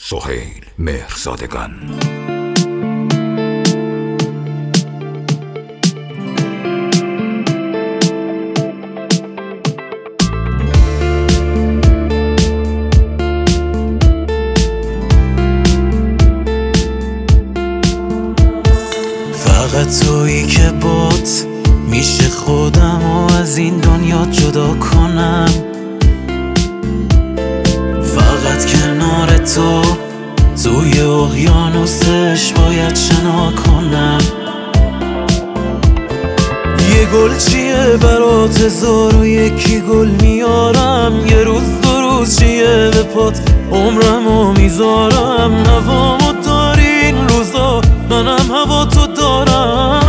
سهیل مهرزادگان. فقط تویی که بات میشه خودم و از این دنیا جدا کنم. فقط کنار تو توی اقیانوسش باید شنا کنم. یه گل چیه برات 1001 گل میارم. یه روز 2 روز چیه به پات عمرمو میذارم. نوامو داری این روزا منم هوا تو دارم.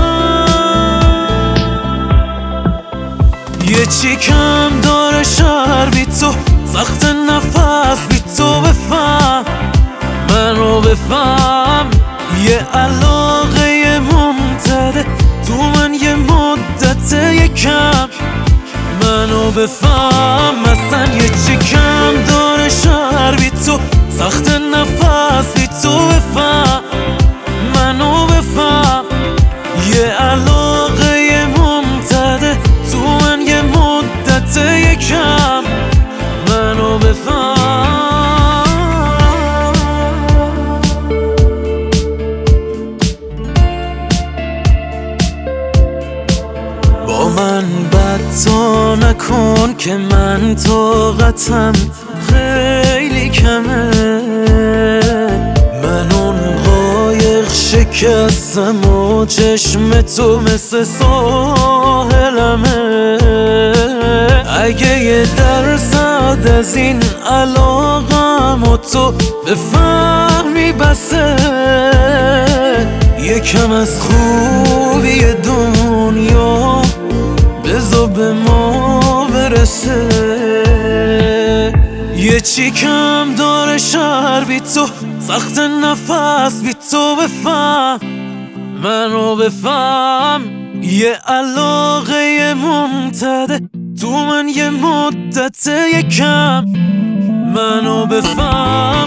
یه چی کم داره شهر بی تو، سخت نفس بی تو. بفهم منو بفهم، یه علاقه ممتده تو من یه مدت یکم. منو بفهم اصلا یه چی کم داره شهر بی تو، سخت نفس بی تو. بفهم منو بفهم، یه علاقه ممتده تو من یه مدت یکم. منو بفهم. با من بد تا نکن که من طاقتم خیلی کمه. من اون قایق شکستم و چشم تو مثل ساحلمه. اگه یه درصد از این علاقم و تو بفهمی بسه. یکم از خوبی دنیا بذار به ما برسه. یه چی کم داره شهر بی تو، سخت نفس بی تو. بفهم منو بفهم، یه علاقه ممتده تو من یه مدت یکم. منو بفهم.